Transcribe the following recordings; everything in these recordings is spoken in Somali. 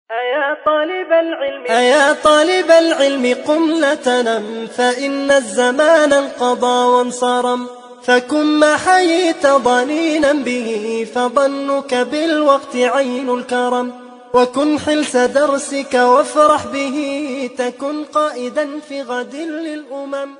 أيا طالب العلم قم لا تنم، فإن الزمان انقضى وانصرم، فكن ما حييت ضنينا به، فظنك بالوقت عين الكرم، وكن حلس درسك وافرح به، تكن قائدا في غد للأمم.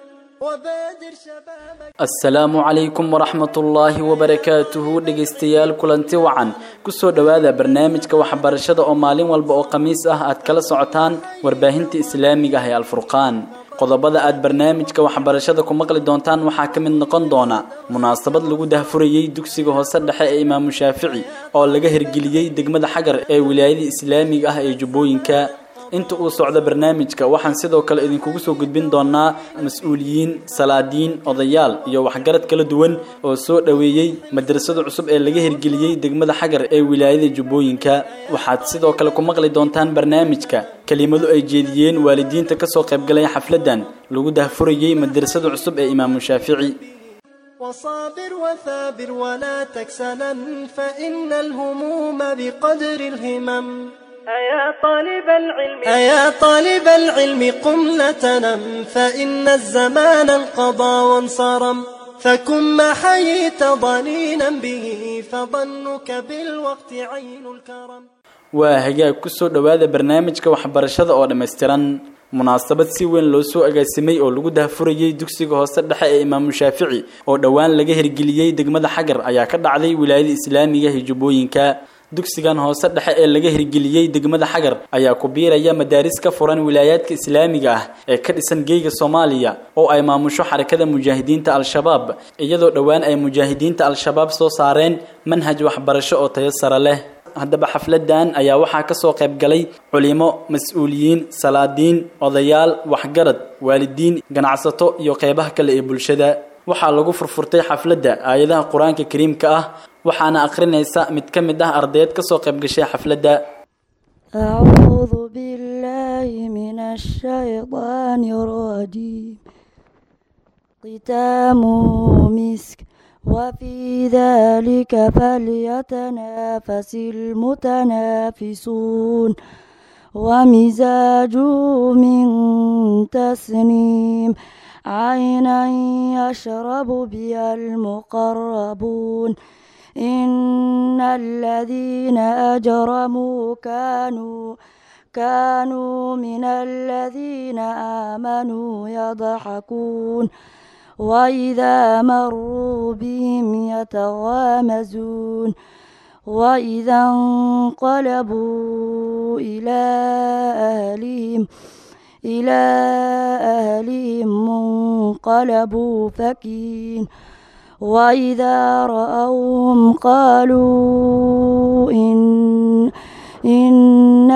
السلام عليكم ورحمة الله وبركاته. dhegeystayaal kulanti wacan kusoo dhawaada barnaamijka waxbarashada oo maalin walba oo khamiis ah aad kala socotaan warbaahinta islaamiga ah ee Al-Furqaan. qodobada aad barnaamijka waxbarashada ku maqli doontaan waxaa ka mid noqon doona munaasabad lagu daahfurayay dugsiga hoose dhexe ee Imaam Shaafici oo laga hirgeliyay degmada Xagar ee wilaayada islaamiga ah ee Jubbooyinka. inta uu socdo barnaamijka waxaan sidoo kale idinkugu soo gudbin doonaa mas'uuliyiin, salaadiin, odayaal iyo waxgarad kala duwan oo soo dhaweeyay madrasada cusub ee laga hirgeliyay degmada Xagar ee wilaayada Jubbooyinka. waxaad sidoo kale ku maqli doontaan barnaamijka kelimado ay jeediyeen waalidiinta ka soo qayb galay xafladan lagu daahfurayay madrasada cusub ee Imaam Shaafici. وصابر وثابر ولا تكسلا، فإن الهموم بقدر الهمم. أيا طالب العلم قم لا تنم، فإن الزمان انقضى وانصرم، فكن ما حييت ضنينا به، فظنك بالوقت عين الكرم. وهجا كسو دواده barnaamijka waxbarashada oo dhameystiran. munaasabad si weyn loo soo agaasimay oo lagu daahfurayay dugsiga hoose dhexe ee Imaam Shaafici oo dhawaan laga hirgeliyay degmada Xagar ayaa ka dhacday wilaayada islaamiga ee Jubbooyinka. dugsigan hoose dhexe ee laga hirgeliyay degmada Xagar ayaa ku biiraya madaaris ka furan wilaayadka islaamiga ah ee ka dhisan geega Soomaaliya oo ay maamusho xarakada mujaahidiinta Al-Shabaab, iyadoo dhawaan ay mujaahidiinta Al-Shabaab soo saareen manhaj waxbarasho oo tayo sare leh. haddaba xafladan ayaa waxaa ka soo qayb galay culimo, mas'uuliyiin, salaadiin, odayaal, waxgarad, waalidiin, ganacsato iyo qaybaha kale ee bulshada. waxaa lagu furfurtay xafladda aayadaha Quraanka Kariimka ah waxaana akhrinaysa mid ka mid ah ardayda ka soo qayb gashay xafladda. أعوذ بالله من الشيطان الرجيم. ختامه مسك وفي ذلك فليتنافس المتنافسون، ومزاجه من تسنيم، عينا يشرب بها المقربون، إن الذين أجرموا كانوا من الذين آمنوا يضحكون، وإذا مروا بهم يتغامزون، وإذا انقلبوا إلى أهلهم انقلبوا فكين، وإذا رأوهم قالوا إن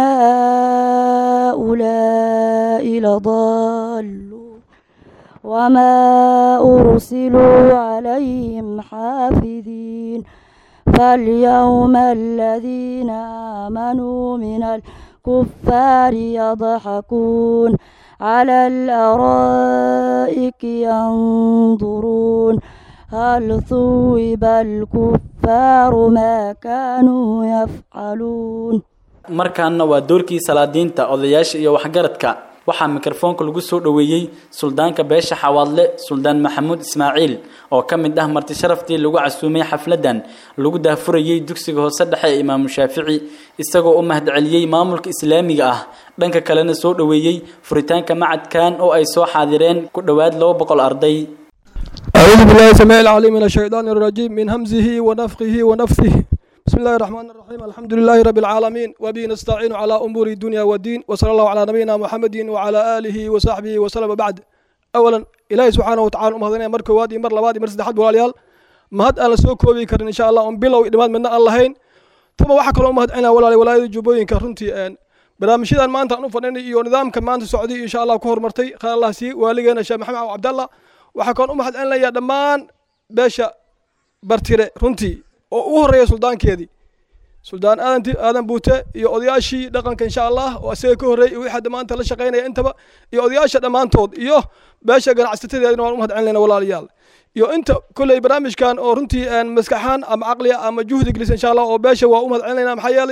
هؤلاء لضالون، وما أرسلوا عليهم حافظين، فاليوم الذين آمنوا من الكفار يضحكون على الأرائك ينظرون، هل ثوب الكفار ما كانوا يفعلون. markaana waa doorkii salaadiinta, odayaasha iyo waxgaradka. waxaa mikrofoonka lagu soo dhaweeyay suldaanka beesha Xawaadle, Suldaan Maxamuud Ismaaciil, oo ka mid ah marti sharaftii lagu casuumay xafladan lagu daahfurayay dugsiga hoose dhexe ee Imaam Shaafici, isagoo u mahadceliyay maamulka islaamiga ah. dhanka kalena soo dhaweeyay furitaanka macadkan oo ay soo xaadireen ku dhawaad 200 arday. أعوذ بالله السميع العليم من الشيطان الرجيم من همزه ونفخه ونفثه. بسم الله الرحمن الرحيم. الحمد لله رب العالمين، وبه نستعين على أمور الدنيا والدين، وصلى الله على نبينا محمد وعلى آله وصحبه وسلم. بعد أولا إلهي سبحانه وتعالى أمهدنا مركو وادي مر لبادي مرسد حد بواليال مهد أنا سوكو بيكرن إن شاء الله بلو إدمان من اللهين. ثم وحكى أمهد عنا ولا يجوبين كرنتي أن برامجيدا ما أنت نفنني إيو نظام كمان السعودي إن شاء الله كهر مرتي خير الله سي والجينا شيخ محمد وعبد الله. وحكى أمهد عنا يا دمان باشا برتيرة رنتي وهو سلطان كيدي سلطان آدم بوته iyo odayaashii dhaqanka insha Allah oo asaga ka horeeyay wixii dhamaanta la shaqeynaya intaba iyo odayaasha dhamaantood iyo beesha ganacsatada waan u mahadcelinayna walaalayaal iyo inta kulay barnaamijkan oo runtii aan maskaxan ama aqliya ama juhdi gelis insha Allah oo beesha waa u mahadcelinayna maxay yeelay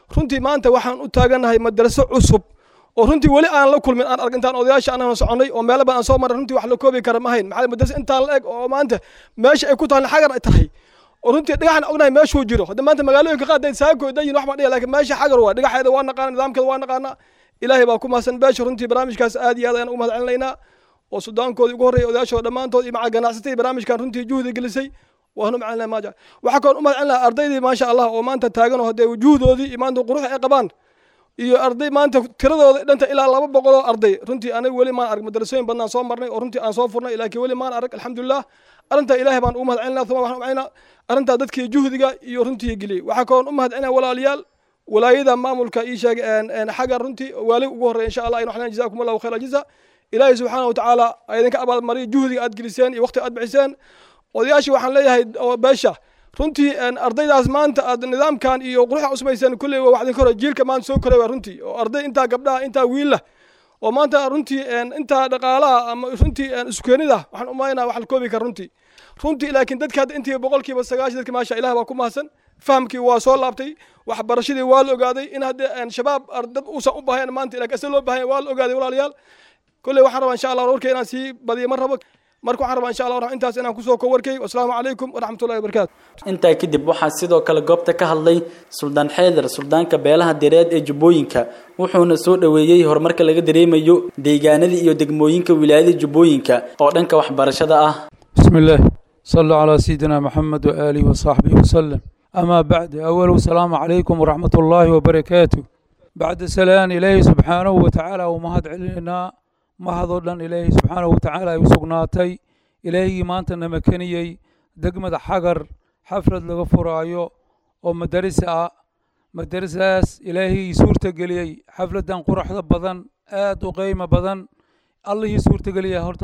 runtii maanta waxaan u taaganahay madraso cusub oo runtii wali aan la kulmin aan argintaan odayaasha aan soconay oo meelo badan soo maray runtii wax la koobi kara ma hayn maxaa madraso intaan la eg oo maanta meesha ay ku tahay xagar ay tahay oo runtii dhagaxan ognahay meeshuu jiro hadda maanta magaalooyinka qaar saako dayin wax ma dhiga laakiin meesha xagar waa dhagaxeeda waa naqaan nidaamkeeda waa naqaana ilaahay baa ku mahadsan beesha runtii barnaamijkaas aad iyo aad ayaan ugu mahadcelinaynaa oo suudaankooda ugu horreeyay odayaashooda dhammaantood iyo maca ganacsatada barnaamijkan runtii juhdi gelisay waanu macalinaynaa maaja waxaa kaloo u mahadcelinayaa ardaydii maasha allah oo maanta taagan oo haddee wujuuhdoodii iyo maanta quruxda ay qabaan iyo arday maanta tiradooda dhanta ilaa 200 oo arday runtii aniga weli maan arag madrasooyin badnaan soo marnay oo runtii aan soo furnay laakiin weli maan arag alxamdulilah arrintaa ilaahay baan ugu mahadcelinaa uma waxaan umaynaa arrintaa dadkii juhdiga iyo runtii geliyey waxaa kaloo u mahadcelinaa walaalayaal walaayada maamulka ii sheeg xagga runtii waali ugu horreeya insha allah in waxaan jazaakum allahu khayra jazaa ilaahay subxaanahu watacaala idinka abaalmariyo juhdiga aad geliseen iyo waqti aad bixiseen odayaashii waxaan leeyahay oo beesha runtii ardaydaas maanta aad nidaamkan iyo quruxda usmaysan kulli waa waxdan koro jiilka maanta soo koray waa runtii oo arday inta gabdhaha inta wiila oo maanta runtii inta dhaqaalaha ama runtii isku keenida waxaan u maayna wax la koobi kar runtii laakiin dadka hadda intii 90% dadka maasha ilaahay baa ku mahadsan fahamkii waa soo laabtay wax barashadii waa la ogaaday in hadda shabaab ardad uusan u baahan maanta ilaa kasoo loo baahan waa la ogaaday walaalayaal kulli waxaan rabaa insha Allah warkay inaan sii badiyo mar rabo marka waxaan rabaa insha Allah intaas inaan ku soo warkay wassalaamu calaykum waraxmatullaahi wabarakaatu intaa kadib waxaa sidoo kale goobta ka hadlay Suldaan Xeedar suldaanka beelaha direed ee Jubbooyinka wuxuuna soo dhaweeyay horumarka laga dareemayo deegaanada iyo degmooyinka wilaayada Jubbooyinka oo dhanka waxbarashada ah bismillaah sallu ala sayyidina Muhammad wa alihi wa sahbihi wa sallam ama ba'd awwalu salaamu alaykum wa rahmatullaahi wa barakaatuh ba'da salaan ilaahi subhanahu wa ta'ala wa mahad celinaa mahadoo dhan ilaahi subxaanahu watacaala ay u sugnaatay ilaahigii maanta na makaniyey degmada xagar xaflad laga furaayo oo madarisa ah madarisaas ilaahigii suurta geliyey xafladan quruxda badan aad u qiimo badan allihii suurta geliyay horta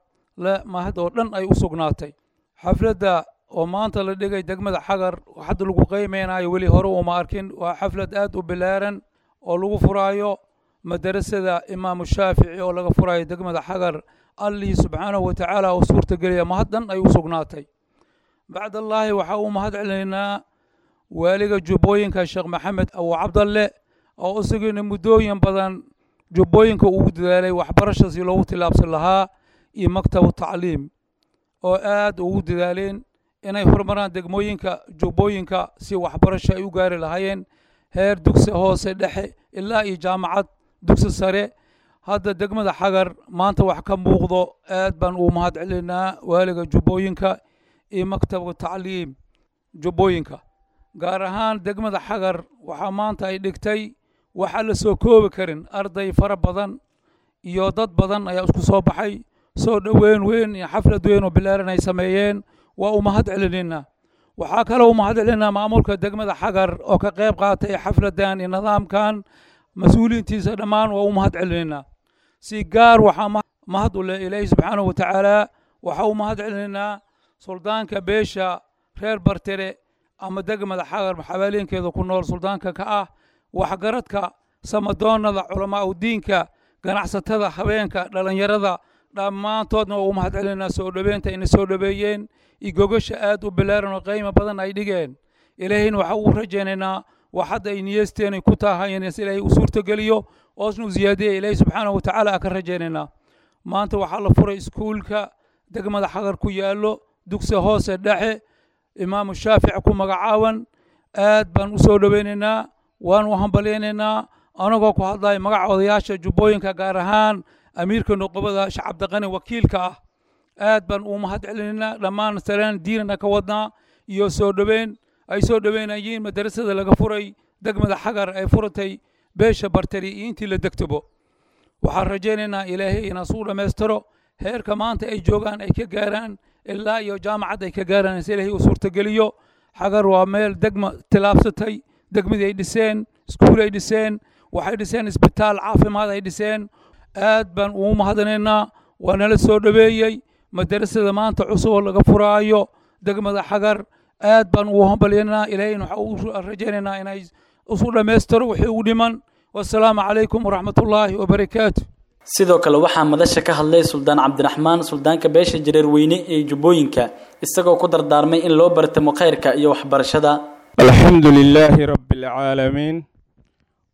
mahad oo dhan ay u sugnaatay xafladda oo maanta la dhigay degmada xagar hadda lagu qiimeynayo weli hore uma arkin waa xaflad aad u bilaaran oo lagu furaayo madarasada imaamu shaafici oo laga furayo degmada xagar allihii subxaanahu watacaala oo suurta geliya mahaddan ay u sugnaatay bacdallaahi waxaa uu mahad celinaynaa waaliga jubbooyinka sheekh maxamed abu cabdalle oo isaguna muddooyin badan jubbooyinka ugu dadaalay waxbarasha si loogu tilaabsan lahaa iyo maktabu tacliim oo aad ugu dadaaleen inay horumaraan degmooyinka jubbooyinka si waxbarasho ay u gaari lahaayeen heer dugsi hoose dhexe ilaa iyo jaamacad dugsi sare hadda degmada xagar maanta wax ka muuqdo aad baan ugu mahad celinaa waaliga jubbooyinka iyo maktabka tacliim jubbooyinka gaar ahaan degmada xagar waxaa maanta ay dhigtay waxa la soo koobi karin arday fara badan iyo dad badan ayaa isku soo baxay soo dhaweyn weyn iyo xaflad weyn oo bilaaran ay sameeyeen waa u mahad celinaa waxaa kaloo u mahad celinaa maamulka degmada xagar oo ka qayb qaatay xafladan iyo nidaamkan mas-uuliyiintiisa dhammaan waa u mahad celinaynaa si gaar waxaa mahad u leh ilaahi subxaanahu watacaala waxaa u mahad celinaynaa suldaanka beesha reer bartere ama degmada xagar xabaaleenkeeda ku nool suldaanka ka ah waxgaradka samadoonada culamaa u diinka ganacsatada habeenka dhalinyarada dhammaantoodna waa u mahad celinaynaa soo dhaweynta inay soo dhaweeyeen iyo gogasha aad u bilaaran oo qiimo badan ay dhigeen ilaahayna waxaa ugu rajaynaynaa وحد أي نيستين كتاها ينس إلهي أسورة قليو أصنو زيادة إلهي سبحانه وتعالى أكرجيننا ما أنت وحال فرع سكولك دقم هذا حجر كيالو دكس هوس الدحي إمام الشافعي كم مقعاون آد بن أسود بيننا وان وهم بليننا أنا قاكو هذا مقع وضياش جبوين كجارهان أمير كنقبضة شعب دقني وكيل كا آد بن أمهد علينا لما نسترن ديننا كودنا يسود بين ay soo dhaweynayeen madrasada laga furay degmada xagar ay furatay beesha bartari intii la degtabo waxaan rajaynaynaa ilaahay inuu soo dhameystiro heerka maanta ay joogaan ay ka gaaraan ilaa iyo jaamacad ay ka gaaraan ilaahay uu suurta geliyo xagar waa meel degma tilaabsatay degmadii ay dhiseen iskuul ay dhiseen waxay dhiseen isbitaal caafimaad ay dhiseen aad baan ugu mahadnaynaa waana la soo dhaweeyay madrasada maanta cusub laga furaayo degmada xagar aad baan ugu hambalyeynaa ilaahayna waxa uu rajaynaynaa inay usu dhameystiro wixii ugu dhiman wassalaamu calaykum waraxmatullaahi wabarakaatu sidoo kale waxaa madasha ka hadlay suldaan cabdiraxmaan suldaanka beesha jareer weyne ee jubbooyinka isagoo ku dardaarmay in loo bartamo khayrka iyo waxbarashada alxamdu lilaahi rabbi alcaalamiin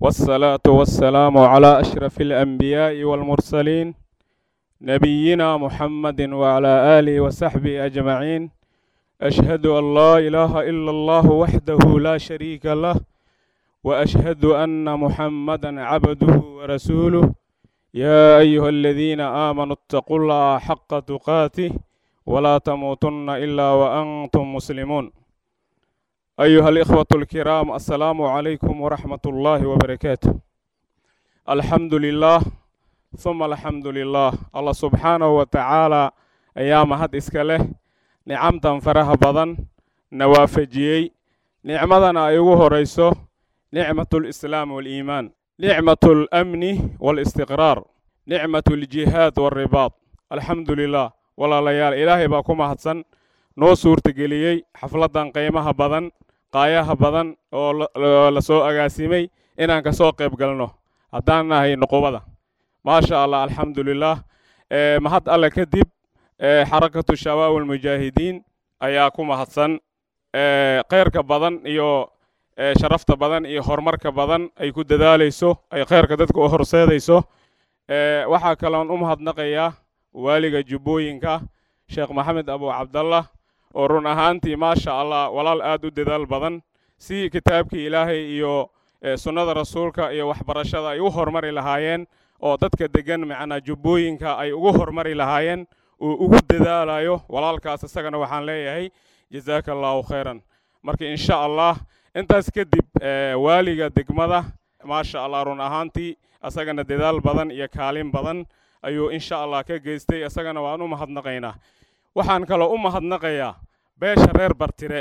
والصلاة والسلام على أشرف الأنبياء والمرسلين نبينا محمد وعلى آله وصحبه أجمعين. أشهد أن لا إله إلا الله وحده لا شريك له وأشهد أن محمدا عبده ورسوله. يا أيها الذين آمنوا اتقوا الله حق تقاته ولا تموتن إلا وأنتم مسلمون. أيها الإخوة الكرام، السلام عليكم ورحمة الله وبركاته. الحمد لله ثم الحمد لله. الله سبحانه وتعالى أيام هاد إسكاله نعم تنفرها بدن نوافجي نعمتنا أيوه رئيسه نعمة الإسلام والإيمان، نعمة الأمن والاستقرار، نعمة الجهاد والرباط. الحمد لله. ولا ليال إلهي باكم هاتسن نو سورة قليي حفلة قيمها بدن قاياها بدن لسو أغاسيمي إنان كسو قيب قلنو هدانا هي نقوبة. ما شاء الله الحمد لله. مهد الله كدب حركة الشباب والمجاهدين أياكم هاتسن خيرك بدن إيو sharafta badan iyo horumarka badan ay ku dadaalayso ay khayrka dadka u horseedayso. Waxaa kaloon u mahadnaqayaa waaliga jubbooyinka sheekh maxamed abu cabdallah oo run ahaantii maasha allah walaal aad u dadaal badan si kitaabkii ilaahay iyo sunnada rasuulka iyo waxbarashada ay u horumari lahaayeen oo dadka degan macnaa jubbooyinka ay ugu horumari lahaayeen uu ugu dadaalayo. walaalkaas isagana waxaan leeyahay jazaaka allahu khayran. marka insha allah intaas kadib waaliga degmada maasha allah run ahaantii asagana dadaal badan iyo kaalin badan ayuu insha allah ka geystay. asagana waan u mahadnaqaynaa. waxaan kaloo u mahadnaqayaa beesha reer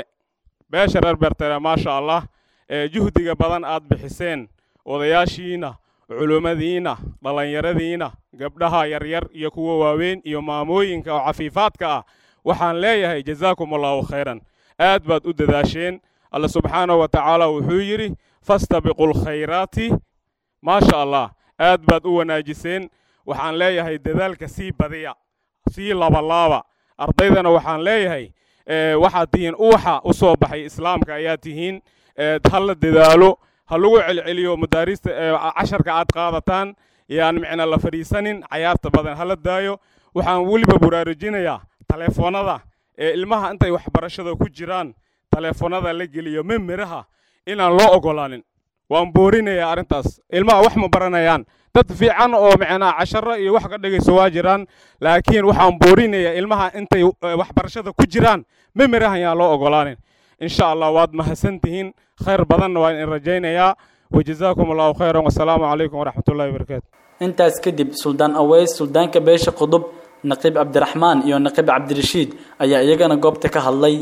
bartire maasha allah juhdiga badan aad bixiseen, odayaashiina, culumadiina, dhallinyaradiina, gabdhaha yaryar iyo kuwa waaweyn iyo maamooyinka oo cafiifaadka ah. waxaan leeyahay jazaakum allahu khayran. aad baad u dadaasheen. الله سبحانه وتعالى وحيري فاستبقوا الخيرات ما شاء الله. أدبد وناجسين وحان ليه هي دذلك سي بديع سي لابا أرضينا وحان ليه هي وحاتين أوحى أصوبحي إسلام كآياتهين تهل دذالو هلو عليو مدارس 10 كعاد قادتان يعني معنا لفريسانين عيارت بدن هل الدايو وحان ولي ببرارجين يا تليفون هذا المها أنت يحبرشدو كجيران taleefanada la geliyo mimiraha inaan loo ogolaanin. waan boorinayaa arintaas. ilmaha wax ma baranayaan, dad fiican oo macnaa 10 iyo wax ka dhageyso waa jiraan, laakiin waxaan boorinayaa ilmaha intay wax barashada ku jiraan mimiraha yaa loo ogolaanin. insha Allah waad mahadsantihiin. khayr badan waan in rajaynayaa. wajazaakumullahu khayran. wassalaamu calaykum waraxmatullaahi wabarakaatu. intaas kadib suldaan aweys suldaanka beesha qudub naqiib cabdiraxmaan iyo naqiib cabdirashiid ayaa iyagana goobta ka hadlay.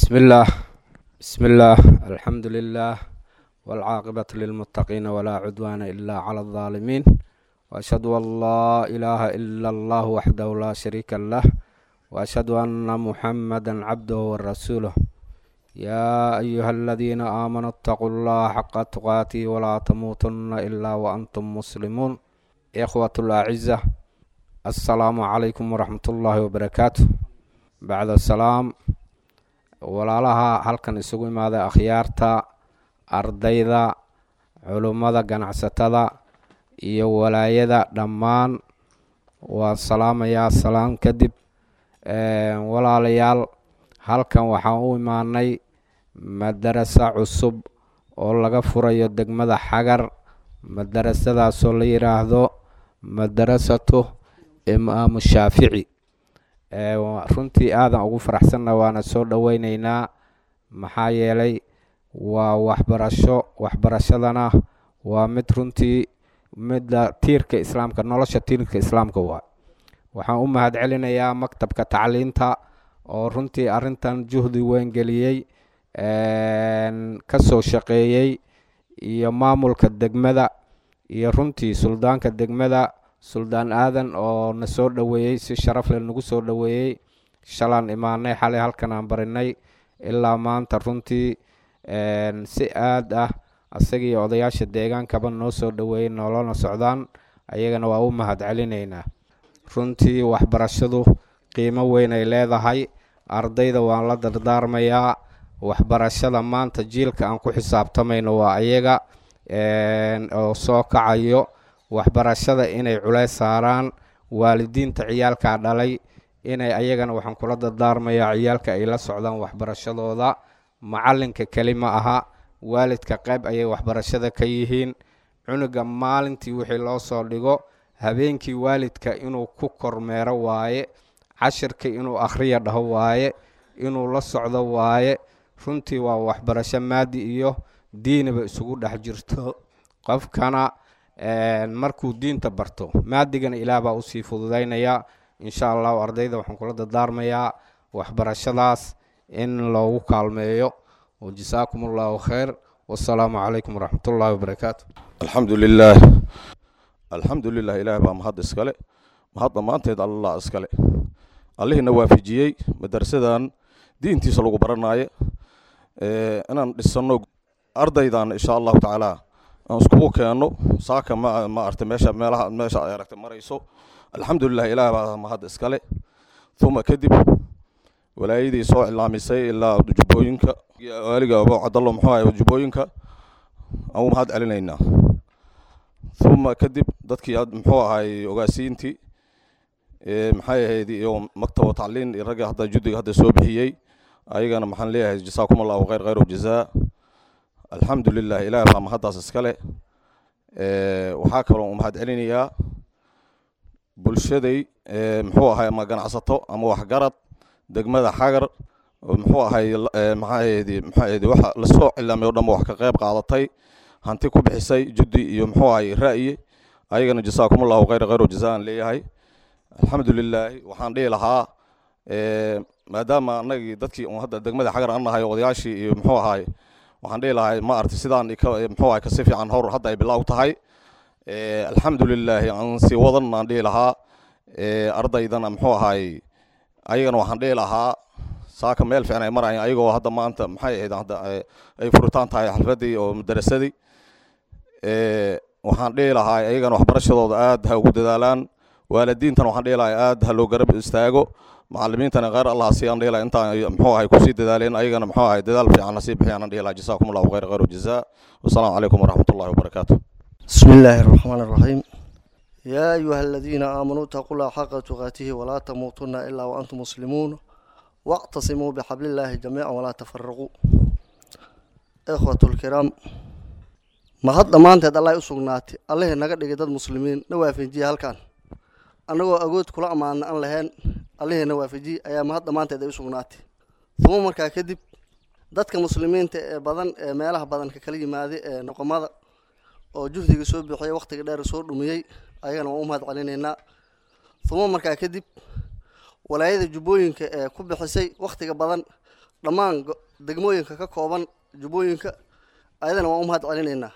بسم الله الحمد لله والعاقبة للمتقين ولا عدوان إلا على الظالمين وأشهد أن لا إله إلا الله وحده لا شريك له وأشهد أن محمدا عبده ورسوله. يا أيها الذين آمنوا اتقوا الله حق تقاته ولا تموتن إلا وأنتم مسلمون. إخوة الأعزة السلام عليكم ورحمة الله وبركاته. بعد السلام walaalaha halkan isugu imaada akhyaarta, ardayda, culummada, ganacsatada iyo walaayada dhammaan waan salaamayaa. salaam kadib walaalayaal halkan waxaan u imaanay madarasa cusub oo laga furayo degmada Xagar. madarasadaasoo la yiraahdo madarasatu Imaamu Shaafici. runtii aadan ugu faraxsanna waana soo dhaweynaynaa maxaa yeelay waa waxbarashadana waa mid runtii midda tiirka islaamka nolosha tiirka islaamka waxaan u mahad celinayaa maktabka tacliinta oo runtii arintan juhdi weyn geliyay ka soo shaqeeyay iyo maamulka degmada iyo runtii suldaanka degmada suldaan aadan oo na soo dhaweeyay si sharaf leh nagu soo dhaweeyay. shalaan imaanay xalay halkan aan barinay ilaa maanta runtii si aad ah asagii odayaasha deegaankaba noo soo dhaweeyay nolona socdaan. ayagana waa u mahad celinaynaa. runtii waxbarashadu qiimo weyn ay leedahay. ardayda waan la dardaarmayaa waxbarashada maanta jiilka aan ku xisaabtamayno waa ayaga. oo soo kacayo waxbarashada inay culays saaraan waalidiinta ciyaalkaa dhalay inay ayagana waxaan kula dardaarmayaa ciyaalka ay la socdaan waxbarashadooda macalinka keli ma aha waalidka qayb ayay waxbarashada ka yihiin cunuga maalintii wixii loo soo dhigo habeenkii waalidka inuu ku kormeero waaye cashirka inuu akhriya dhaho waaye inuu la socdo waaye runtii waa waxbarasho maadi iyo diiniba isugu dhex jirto qofkana markuu diinta barto maadigana ilaah baa usii fududaynaya insha allahu ardayda waxaan kula dardaarmayaa waxbarashadaas in loogu kaalmeeyo wajazaakum allahu khayr wasalaamu calaykum waraxmatullaahi wabarakaatu alxamdu lilah ilaah baa mahad iskale mahad dhammaanteed allah iskale allihiina waafajiyey madrasadan diintiisa lagu baranaayo inaan dhisano ardaydan insha allahu tacaala aan iskugu keenno saaka ma artay meesha ay aragtay marayso alxamdulilah ilaah baa mahad iskale uma kadib walaayadii soo cilaamisay ilaa jubbooyinka waaliga abu cabdallah muxuu ahay jubbooyinka aan mahad celinaynaa uma kadib dadkii muxuu ahay ogaasiintii maxay ahayd iyo maktab tacliin iyo ragga hadda judiga hadda soo bixiyey ayagana maxaan leeyahay jasaakum allahu khayr jazaa alxamdulilah ilaah baa mahaddaas iskale waxaa kaloo mahad celinayaa bulshaday muxuu ahay ama ganacsato ama waxgarad degmada xagar muxuu ahay maxaa waxa la soo cilaamay oo dhan wax ka qayb qaadatay hanti ku bixisay judi iyo muxuu ahay ra'yi ayagana jasaakum allahu khayr jazaa leeyahay alxamdulilah waxaan dhihi lahaa maadaama anagii dadkii hadda degmada xagar aan nahay odayaashii iyo muxuu ahay waxaan dhihi lahay ma arti sidaan muxuu ahay kasi fiican hor hadda ay bilow tahay alxamdulilah aan sii wadan aan dhihi lahaa ardaydana muxuu ahay ayagana waxaan dhihi lahaa saaka meel fiican ay marayaan ayagoo hadda maanta maxay ahayd hadda ay furitaan tahay xalfadii oo madarasadii waxaan dhihi lahaa ayagana waxbarashadooda aad ha ugu dadaalaan waalidiintana waxaan dhihi lahaa aad ha loo garab istaago macallimiintana khayr allah siiyaan dhihi lahaa intaan muxuu ahay kusii dadaaleen ayagana muxuu ahay dadaal fiican la sii bixiyaan dhihi lahaa jasaakum allahu khayr jazaa wasalaamu calaykum waraxmatullahi wabarakaatu بسم الله الرحمن الرحيم يا أيها الذين آمنوا اتقوا الله حق تقاته ولا تموتن إلا وأنتم مسلمون واعتصموا بحبل الله جميعا ولا تفرقوا إخوة الكرام ما هذا ما أنت الله يسوقناتي الله نقدر نقدر مسلمين نوافجي هالكان أنا أقول كل أمان أن لهن الله نوافجي أيام هذا ما أنت يسوقناتي ثم مركا كذب ضدك مسلمين بدن ماله بدن ككلمة هذه نقوم هذا oo juhdiga soo bixiyay waqtiga dheer soo dhumiyay ayagana waa u mahad celinaynaa uma markaa kadib walaayada jubbooyinka ee ku bixisay waqtiga badan dhammaan degmooyinka ka kooban jubbooyinka ayadana waa u mahad celinaynaa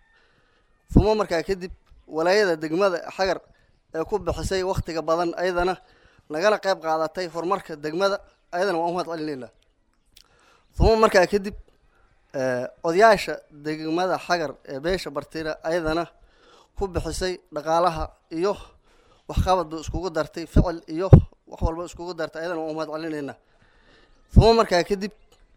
uma markaa kadib walaayada degmada xagar ee ku bixisay waqtiga badan ayadana nagala qayb qaadatay horumarka degmada ayadana waa u mahad celinaynaa uma markaa kadib odayaasha degmada xagar ee beesha bartira ayadana ku bixisay dhaqaalaha iyo waxqabadba iskugu dartay ficil iyo wax walba iskugu dartay ayadana waa u mahad celinaynaa uma markaa kadib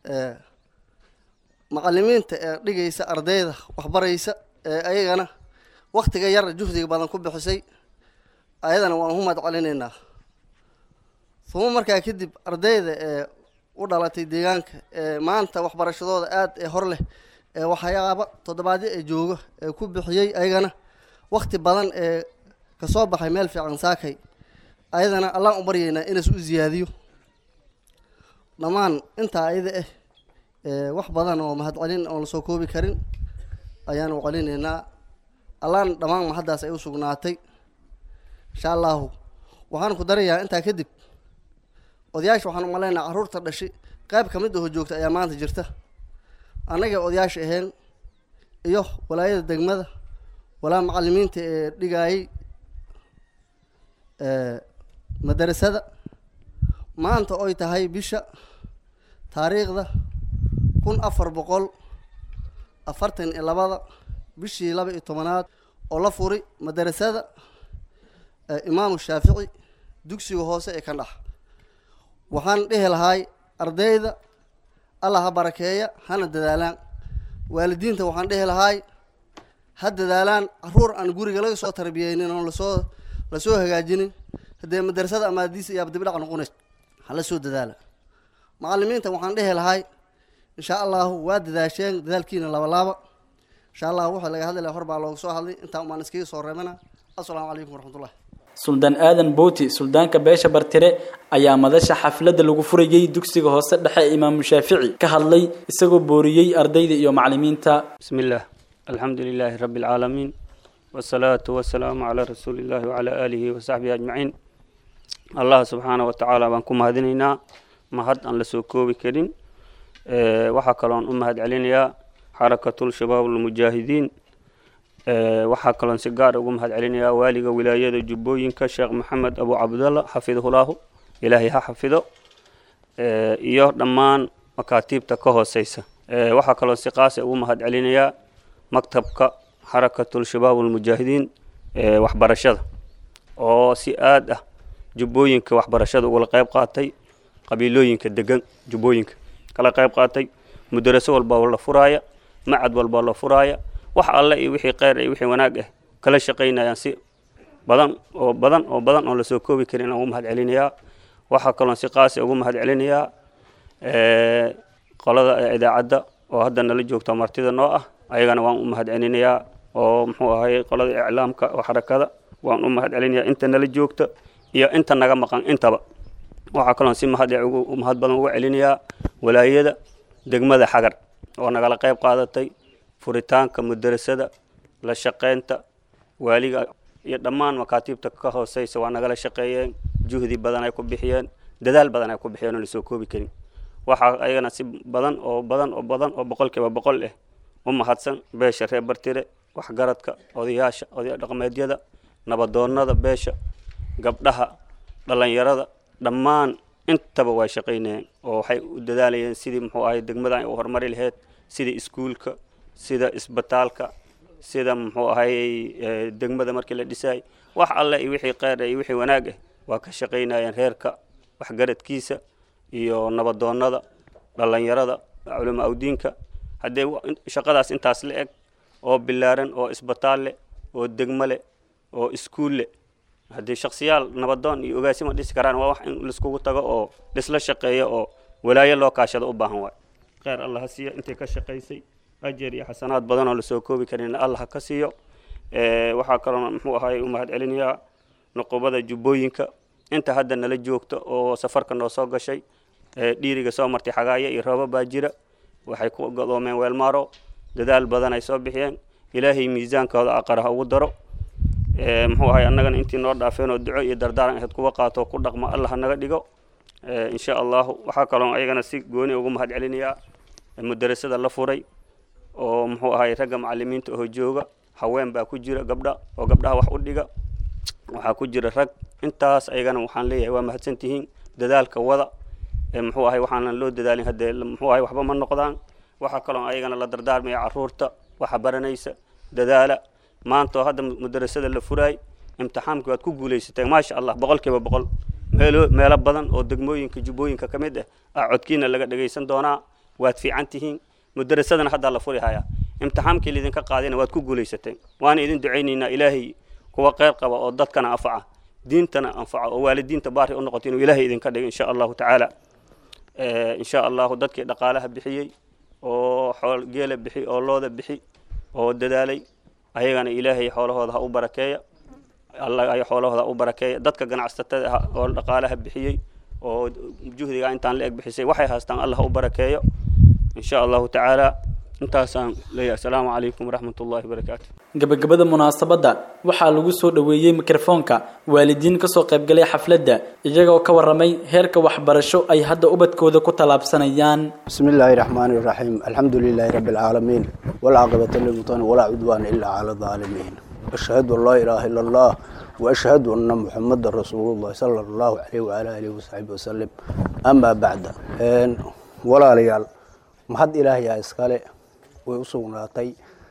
macallimiinta ee dhigaysa ardayda waxbaraysa ee ayagana waqtiga yar juhdiga badan ku bixisay ayadana waan u mahad celinaynaa uma markaa kadib ardayda ee u dhalatay deegaanka ee maanta waxbarashadooda aad ee hor leh ee waxyaaba toddobaadyo ee jooga ee ku bixiyay ayagana waqti badan ee ka soo baxay meel fiican saakay ayadana allah u baryaynaa inuu u ziyaadiyo dhammaan intaa ayada wax badan oo mahad celin oo la soo koobi karin ayaan u celinaynaa allaan dhammaan mahaddaas ay u sugnaatay insha allahu waxaan ku darayaa intaa kadib odayaasha waxaan u maleynayaa carruurta dhashay qayb ka mid ah oo joogta ayaa maanta jirta annaga odayaasha ahayn iyo walaayada degmada walaa macallimiinta ee dhigaayay madarasada maanta oy tahay bisha taariikhda 1442 bishii 12 oo la furi madarasada imaamu shaafici dugsiga hoose ee kan dhax waxaan dhihi lahay ardayda allah ha barakeeya hana dadaalaan waalidiinta waxaan dhihi lahay hadda daalaan caruur aan guriga laga soo tarbiyeynin oo lasoo hagaajinin haddee madrasada ama hadiis iyo abdibdhac noqonays hala soo dadaala macallimiinta waxaan dhehi lahay insha allahu waa dadaasheen dadaalkiina laaba insha allah waxa laga hadlay hor baa loogu soo hadlay inta umaan iskaga soo reebana assalaamu calaykum waraxmatullahi suldaan aadan booti suldaanka beesha bartire ayaa madasha xafladda lagu furayay dugsiga hoose dhexe ee imaamu shaafici ka hadlay isagoo booriyey ardayda iyo macallimiinta bismillaah alxamdulilaahi rabbi alcaalamiin wasalaatu wasalaamu calaa rasuulillaahi wacalaa aalihi wasaxbihi ajmaciin allah subxaanahu watacaala baan ku mahadinaynaa mahad aan la soo koobi karin waxaa kaloon u mahad celinayaa xarakatul shabaab almujaahidiin waxaa kaloon si gaar ugu mahad celinayaa waaliga wilaayada jubbooyinka sheekh maxamed abu cabdalla xafidahullahu ilaahay ha xafido iyo dhammaan makaatiibta ka hooseysa waxaa kaloon si qaasa ugu mahad celinayaa maktabka xarakatul shabaab almujaahidiin waxbarashada oo si aad ah jubbooyinka waxbarashada ugala qayb qaatay qabiilooyinka degan jubbooyinka kala qayb qaatay mudaraso walba la furaaya macad walba la furaaya wax alle iyo wixii khayr iyo wixii wanaag ah kala shaqeynayaan si badan oo la soo koobi karin ugu mahad celinayaa waxa kaloon si qaas ugu mahad celinayaa qolada idaacadda oo hadda nala joogta martida noo ah ayagana waan u mahad celinayaa oo muxuu ahay qolada iclaamka oo xarakada waan u mahad celinayaa inta nala joogta iyo inta naga maqan intaba waxa kaloon si mahad badan ugu celinayaa walaayada degmada xagar oo nagala qayb qaadatay furitaanka madrasada la shaqeynta waaliga iyo dhammaan makaatiibta ka hooseysa waa nagala shaqeeyeen juhdi badan ay ku bixiyeen dadaal badan ay ku bixiyeen oo la soo koobi karin waxa ayagana si badan oo boqolkiiba boqol ah u mahadsan beesha reer bartire waxgaradka odayaasha dhaqameedyada nabadoonnada beesha gabdhaha dhalinyarada dhammaan intaba way shaqeynayeen oo waxay u dadaalayeen sidii muxuu ahay degmada ay u horumari lahayd sida iskuulka sida isbitaalka sida muxuu ahay degmada markii la dhisay wax alle iyo wixii khayr iyo wixii wanaag ah waa ka shaqeynayeen reerka waxgaradkiisa iyo nabadoonnada dhalinyarada culamaa diinka haddee shaqadaas intaas la eg oo bilaaran oo isbitaal leh oo degmo leh oo iskuul leh haddii shakhsiyaal nabadoon iyo ogaasima dhisi karaan waa wax in laiskugu tago oo dhisla shaqeeyo oo walaayo loo kaashado u baahan waay khayr allah ha siiyo intay ka shaqaysay ajar iyo xasanaad badan oo la soo koobi karin allah ha ka siiyo waxaa kaloo muxuu ahay u mahad celinayaa nuqubada jubbooyinka inta hadda nala joogto oo safarka noo soo gashay dhiiriga soo martay xagaaya iyo rooba baa jira waxay ku godoomeen weelmaaro dadaal badan ay soo bixiyeen ilaahay miisaankooda aqaraha ugu daro muxuu ahay annagana intii noo dhaafeen oo duco iyo dardaaran ahayd kuwa qaato ku dhaqma allah naga dhigo insha allahu waxaa kaloo ayagana si gooni ugu mahad celinayaa madrasada la furay oo muxuu ahay ragga macallimiinta oo jooga haween baa ku jira gabdhaha wax u dhiga waxaa ku jira rag intaas ayagana waxaan leeyahay waa mahadsantihiin dadaalka wada muxuu ahay waxaan loo dadaalin hadee muxuu ahay waxba ma noqdaan waxa kaloo ayagana la dardaarmaya caruurta waxa baranaysa dadaala maanta hadda madrasada la furay imtixaankii waad ku guuleysatay ma sha Allah boqolkiiba boqol meelo badan oo degmooyinka jubbooyinka kamid ah codkiina laga dhageysan doonaa waad fiican tihiin madrasadana hadda la furi haya imtixaankii lidinka qaadina waad ku guuleysatay waan idin duceynaynaa ilaahay kuwa khayr qaba oo dadkana anfaca diintana anfaca oo waalidiinta baari u noqoto inuu ilaahay idinka dhigo insha Allah taala insha Allah dadkii dhaqaalaha bixiyay oo xool geela bixi oo looda bixi oo dadaalay ayagana ilaahay xoolahooda ha u barakeeyo Allah ay xoolahooda u barakeeyo dadka ganacsatada oo dhaqaalaha bixiyay oo juhdiga intaan la eg bixisay waxay haastaan Allah u barakeeyo insha Allah taala intaasaan leeyahay assalaamu calaykum waraxmatullaahi wabarakaatuh gabagabada munaasabadda waxaa lagu soo dhaweeyey mikrofoonka waalidiin ka soo qaybgalay xafladda iyagoo ka waramay heerka waxbarasho ay hadda ubadkooda ku talaabsanayaan bismillaahi raxmaani raxiim alxamdulilaahi rabbil caalamiin wal caaqibatu lil muttaqin wala cudwaana illaa calaa dhaalimiin ashhadu an laa ilaaha illa allah wa ashhadu anna muhammadar rasuulullah sallallahu alayhi wa ala alihi wa sahbihi wasallam amma ba'da walaalayaal mahad ilaahay iskale way u sugnaatay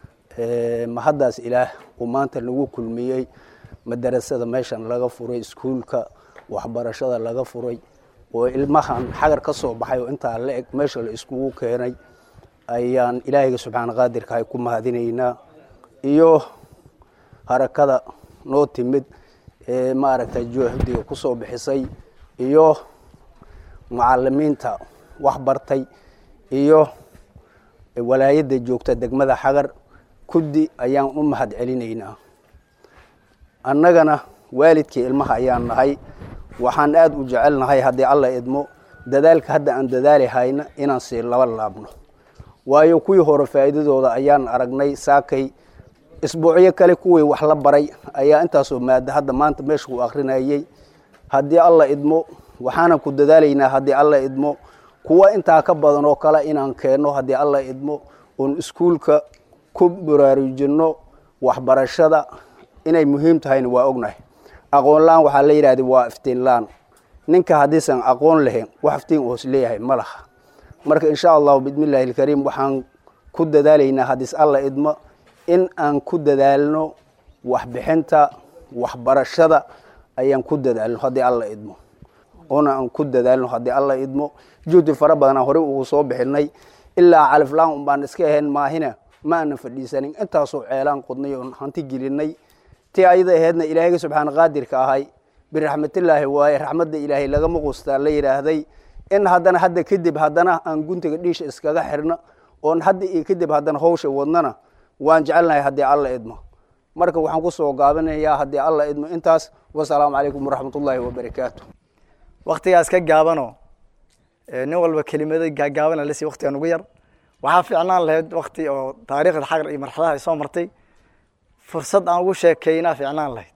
mahadaas ilaah uu maanta nagu kulmiyey madrasada meeshan laga furay iskuulka waxbarashada laga furay oo ilmahan xagar ka soo baxay oo inta la eg meesha la iskugu keenay ayaan ilaahay subxaanahu qaadirka ay ku mahadinaynaa iyo harakada noo timid ee maaragtay juhdiga ku soo bixisay iyo macallimiinta wax bartay iyo walaayada joogta degmada Xagar kudi ayaan u mahad celinaynaa annagana waalidkii ilmaha ayaan nahay waxaan aad u jecelnahay haddii alla idmo dadaalka hadda aan dadaali hayna inaan si laba laabno waayo kuwii hore faa'iidadooda ayaan aragnay saakay isbuuciyo kale kuwii wax la baray ayaa intaasoo maada hadda maanta meesha ku akhrinayay haddii alla idmo waxaan ku dadaalaynaa haddii alla idmo kuwa intaa ka badan oo kale inaan keeno haddii alla idmo oo iskuulka ku baraarujino waxbarashada inay muhiim tahay waa ognahay aqoon laan waxa la yiraahdaa waa iftiin laan ninka hadiisan aqoon lahayn wax iftiin oo leeyahay malaha marka insha Allah bismillahil kariim waxaan ku dadaalaynaa hadiis alla idmo in aan ku dadaalno wax bixinta waxbarashada ayaan ku dadaalno haddii alla idmo ona aan ku dadaalno haddii alla idmo juhdi fara badan hore ugu soo bixinay ilaa calif laan baan iska ahayn maahina ma aan fadhiisanin intaasoo ceelaan qodnay oo hanti gelinay tii ayada ahaydna ilaahay subxaanahu qaadirka ahay birahmatillahi wa rahmadda ilaahay laga muqustaa la yiraahday in haddana hadda kadib haddana aan guntiga dhiish iskaga xirno oo hadda iyo kadib haddana hawsha wadnana waan jecelnahay haddii alla idmo marka waxaan ku soo gaabanayaa haddii alla idmo intaas wassalaamu calaykum waraxmatullaahi wabarakaatuh waqtigaas ka gaabano nin walba kelimada gaagaaban la si waqtigan ugu yar waxa fiicnaan lahayd waqti oo taariikhda Xagar iyo marxaladaha soo martay fursad aan ugu sheekayna fiicnaan lahayd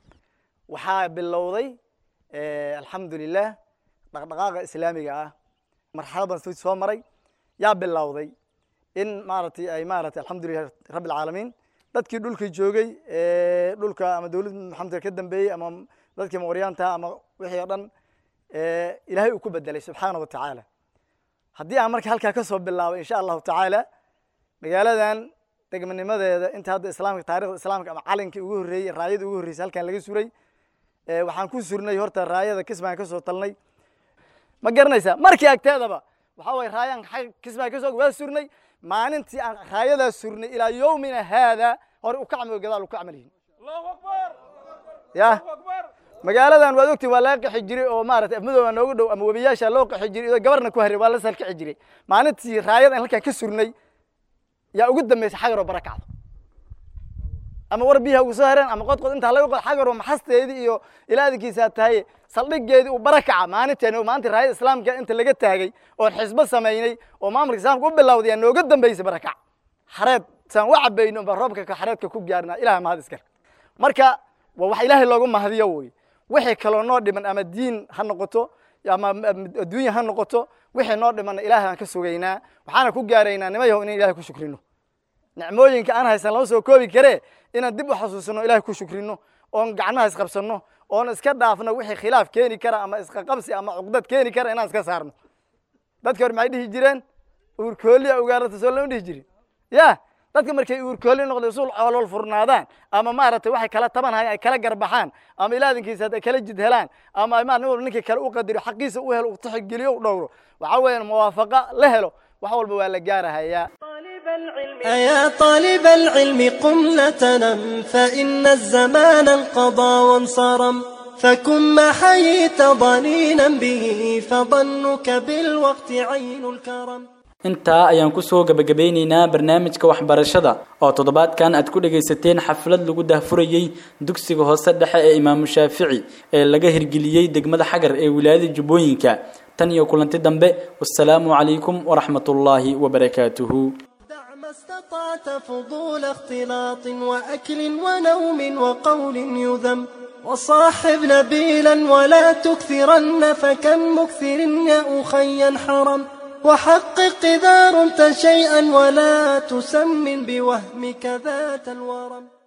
waxa bilowday alxamdulillah dhaqdhaqaaqa islaamiga ah marxaladan soo maray yaa bilowday in maartay ay maartay alxamdulillah rabbil alamin dadkii dhulka joogay dhulka ama dawladda maxamed ka dambeeyay ama dadkii mooriyaanta ama wixii dhan ilaahay uu ku bedelay subxaanahu wa ta'ala haddii aan marka halka ka soo bilaabo insha Allah ta'ala magaaladan degmanimadeeda inta hadda islaamka taariikhda islaamka ama calankii ugu horeeyay raayada ugu horeysay halkan laga suray waxaan ku surnay horta raayada kismaan ka soo talnay ma garanaysa markii agteedaba waxa way raayan kismaan ka soo waa surnay maalintii aan raayada surnay ilaa yoomina hada hor u kacmo gadaal u kacmaliin Allahu akbar ya magaaladan waa ogtay waa la qixi jiray oo maartay afmadooda noogu dhow ama wabiyaasha loo qixi jiray oo gabarna ku haray waa la salkici jiray maalintii raayada halka ka surnay yaa ugu dambeysay Xagar oo barakacdo ama warbiyaha ugu soo hareen ama qodqod inta laga qod Xagar oo maxasteedii iyo ilaadkiisa tahay saldhigeedii uu barakaca maalintii maanta raayada islaamka inta laga taagay oo xisbo sameeynay oo maamulka islaamka u bilowday nooga dambeysay barakac xareed san wacabayno roobka ka xareedka ku gaarnaa ilaahay mahad iskar marka waa wax ilaahay loogu mahadiyo way wixii kale noo dhiman ama diin ha noqoto ama adduunyo ha noqoto wixii noo dhiman ilaahay aan ka sugaynaa waxaana ku gaaraynaa nimayahow in ilaahay ku shukrino nicmooyinka aan haysan loo soo koobi kare inaan dib u xasuusino ilaahay ku shukrino oon gacnaha isqabsano oon iska dhaafno wixii khilaaf keeni kara ama isqa qabsi ama cuqdad keeni kara inaan iska saarno dadka hor maxay dhihi jireen uurkooliya ugaarta soo loo dhihi jiray ya dadka markay uurkooli noqday usul xoolol furnaadaan ama maaragtay waxay kala tabanayaan ay kala garbaxaan ama ilaadinkiisa ay kala jid helaan ama ay maarnimo ninkii kale u qadiro xaqiisa u helo u taxgeliyo u dhowro waxa weeyaan muwaafaqa la helo wax walba waa la gaarahayaa يا طالب العلم قم لا تنم فإن الزمان انقضى وانصرم فكن ما حييت ضنينا به فظنك بالوقت عين الكرم intaa ayaan ku soo gabagabeynaynaa barnaamijka waxbarashada oo toddobaadkan aad ku dhageysateen xaflad lagu daahfurayay dugsiga hoose dhexe ee Imaam Shaafici ee laga hirgeliyay degmada Xagar ee wilaayada Jubbooyinka tan iyo kulanti dambe wassalaamu calaykum waraxmatullaahi wabarakaatuhu استطعت فضول اختلاط وأكل ونوم وقول يذم وصاحب نبيلا ولا تكثرن فكم مكثر يا أخي حرم وحقق إذا رمت شيئا ولا تسمن بوهمك ذات الورم